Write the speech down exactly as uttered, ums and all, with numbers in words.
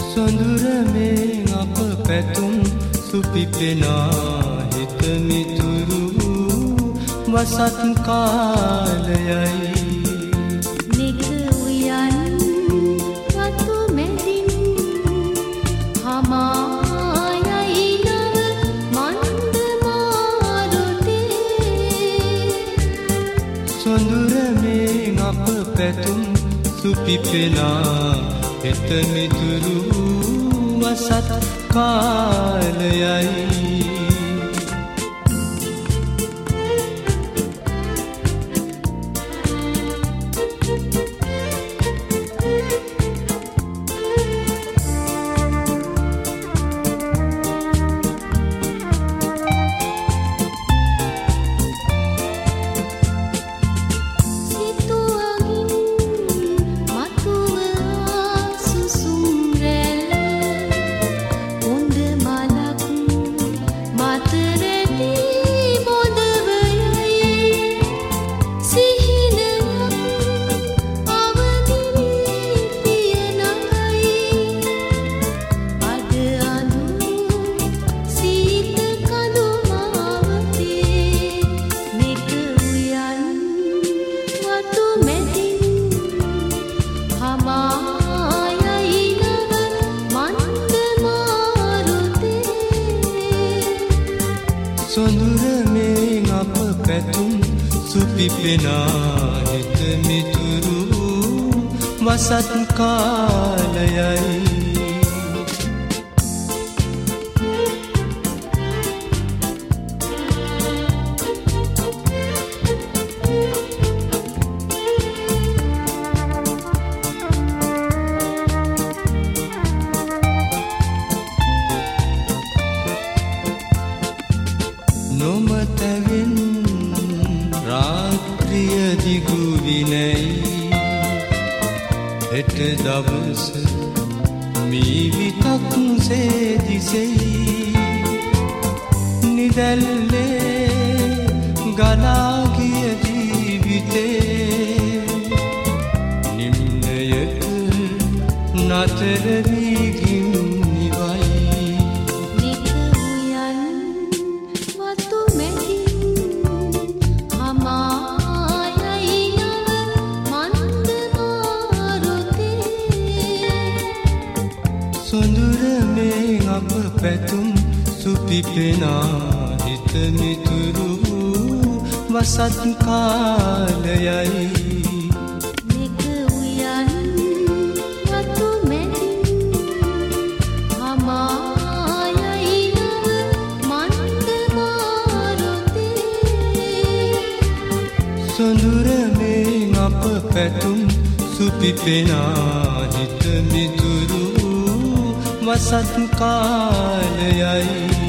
සොඳුරමේ අප පැතුම් සුපිපෙනා හිත මිතුරු වසත් කාලයයි නික උයන් වතු මැදින් හමායයි නව මන්ද මාරුතේ සොඳුරමේ අප පැතුම් සුපිපෙනා හිත මිතුරු වසත් කාලයයි සොඳුරමේ අප පැතුම් සුපිපෙනා හිත මිතුරු වසත් කාලයයි නොමතවෙන් රාත්‍රිය දිගු විනයි හෙට දවස මීවිතක් සේදිසෙයි නිදැල්ලේ ගලාගිය ජීවිතේ නිම්නයක නතර වී ගින්නිවයි සොඳුරමේ අප පැතුම් සුපිපෙනා හිත මිතුරු වසත් කාලයයි නික උයන් වතු මැදින් හමායයි නව මන්ද මාරුතේ සොඳුරමේ අප පැතුම් සුපිපෙනා හිත මිතුරු වසත් කාලයයි